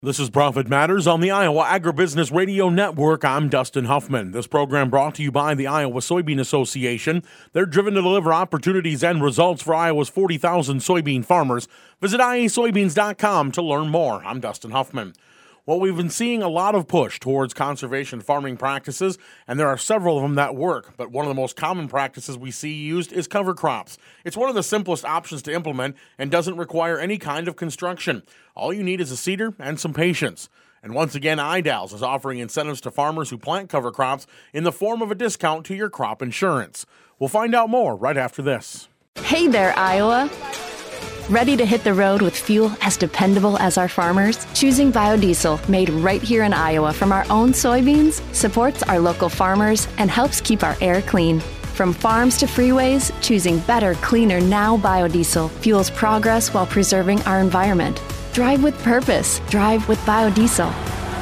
This is Profit Matters on the Iowa Agribusiness Radio Network. I'm Dustin Huffman. This program brought to you by the Iowa Soybean Association. They're driven to deliver opportunities and results for Iowa's 40,000 soybean farmers. Visit iasoybeans.com to learn more. I'm Dustin Huffman. Well, we've been seeing a lot of push towards conservation farming practices, and there are several of them that work. But one of the most common practices we see used is cover crops. It's one of the simplest options to implement and doesn't require any kind of construction. All you need is a seeder and some patience. And once again, IDALS is offering incentives to farmers who plant cover crops in the form of a discount to your crop insurance. We'll find out more right after this. Hey there, Iowa. Ready to hit the road with fuel as dependable as our farmers? Choosing biodiesel, made right here in Iowa from our own soybeans, supports our local farmers and helps keep our air clean. From farms to freeways, choosing better, cleaner Now biodiesel fuels progress while preserving our environment. Drive with purpose. Drive with biodiesel.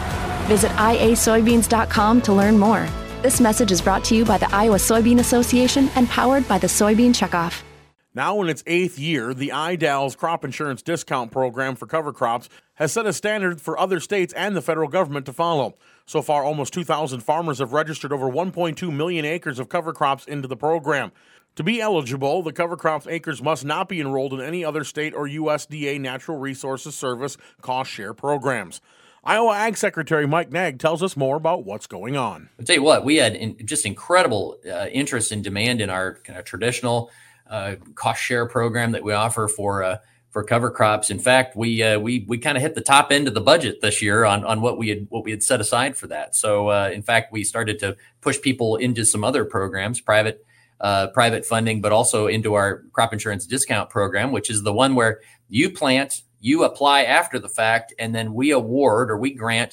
Visit iasoybeans.com to learn more. This message is brought to you by the Iowa Soybean Association and powered by the Soybean Checkoff. Now in its 8th year, the IDALS crop insurance discount program for cover crops has set a standard for other states and the federal government to follow. So far, almost 2,000 farmers have registered over 1.2 million acres of cover crops into the program. To be eligible, the cover crops acres must not be enrolled in any other state or USDA Natural Resources Service cost share programs. Iowa Ag Secretary Mike Naig tells us more about what's going on. I'll tell you what, we had just incredible interest and demand in our kind of traditional cost share program that we offer for cover crops. In fact, we kind of hit the top end of the budget this year on what we had set aside for that. So in fact, we started to push people into some other programs, private funding, but also into our crop insurance discount program, which is the one where you plant, you apply after the fact, and then we award or we grant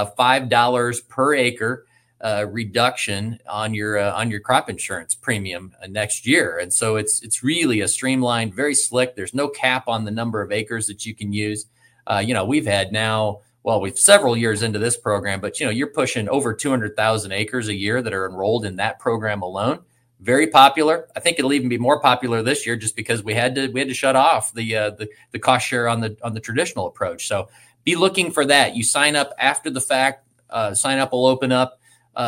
$5 per acre reduction on your crop insurance premium next year. And so it's really a streamlined, very slick. There's no cap on the number of acres that you can use. We've had now, we've several years into this program, but you're pushing over 200,000 acres a year that are enrolled in that program alone. Very popular. I think it'll even be more popular this year just because we had to shut off the cost share on the traditional approach. So be looking for that. You sign up after the fact. Sign up will open up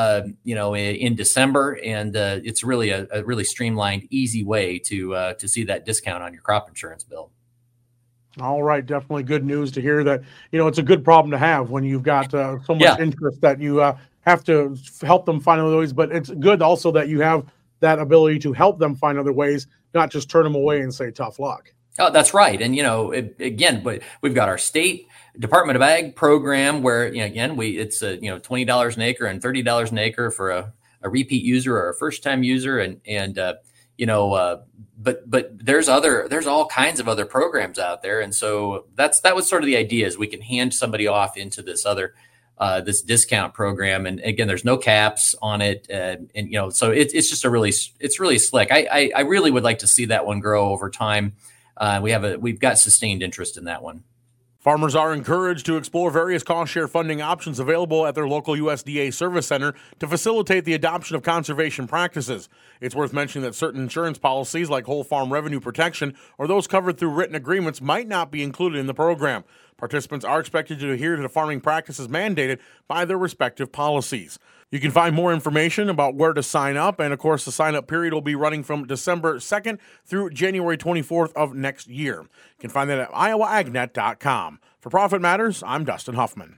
in December, and it's really a really streamlined, easy way to see that discount on your crop insurance bill. All right, definitely good news to hear that. It's a good problem to have when you've got so much interest that you have to help them find other ways. But it's good also that you have that ability to help them find other ways, not just turn them away and say tough luck. Oh, that's right. And but we've got our state Department of Ag program where it's $20 an acre and $30 an acre for a repeat user or a first time user, but there's all kinds of other programs out there, and so that was sort of the idea is we can hand somebody off into this other this discount program, and again, there's no caps on it, so it's just it's really slick. I really would like to see that one grow over time. We've got sustained interest in that one. Farmers are encouraged to explore various cost share funding options available at their local USDA service center to facilitate the adoption of conservation practices. It's worth mentioning that certain insurance policies like whole farm revenue protection or those covered through written agreements might not be included in the program. Participants are expected to adhere to the farming practices mandated by their respective policies. You can find more information about where to sign up, and of course the sign-up period will be running from December 2nd through January 24th of next year. You can find that at iowaagnet.com. For Profit Matters, I'm Dustin Huffman.